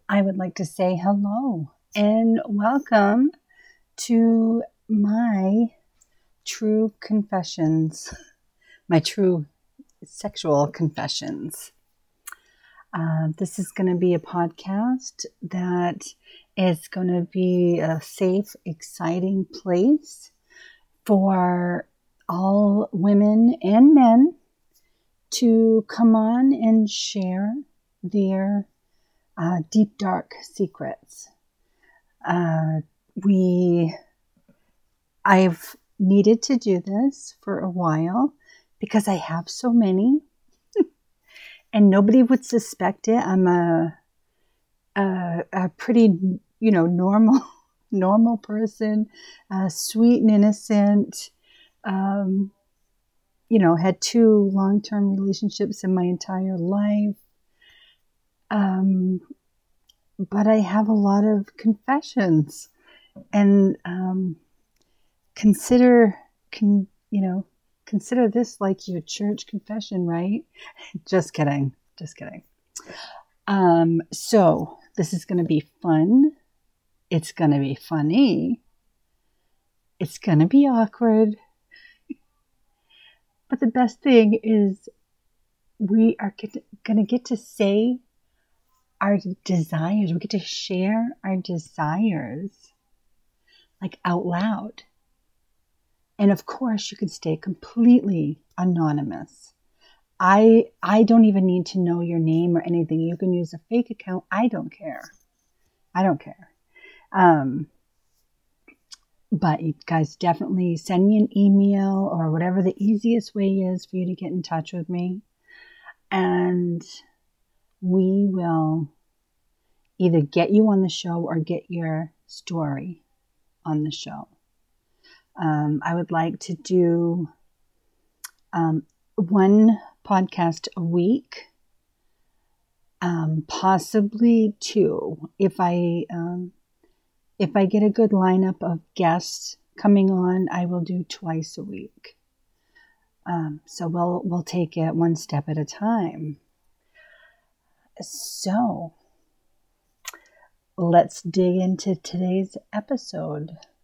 I would like to say hello and welcome to my true confessions, my true sexual confessions. This is going to be a podcast that is going to be a safe, exciting place for all women and men to come on and share their deep, dark secrets. I've needed to do this for a while because I have so many and nobody would suspect it. I'm a pretty, normal person, sweet and innocent, had 2 long-term relationships in my entire life. But I have a lot of confessions, and consider this like your church confession, right? Just kidding. So this is going to be fun. It's going to be funny. It's going to be awkward. But the best thing is we are going to get to say our desires. We get to share our desires like out loud. And of course, you can stay completely anonymous. I don't even need to know your name or anything. You can use a fake account. I don't care. But you guys definitely send me an email or whatever the easiest way is for you to get in touch with me. And we will either get you on the show or get your story on the show. I would like to do 1 podcast a week, possibly 2. If I get a good lineup of guests coming on, I will do twice a week. So we'll take it 1 step at a time. So let's dig into today's episode.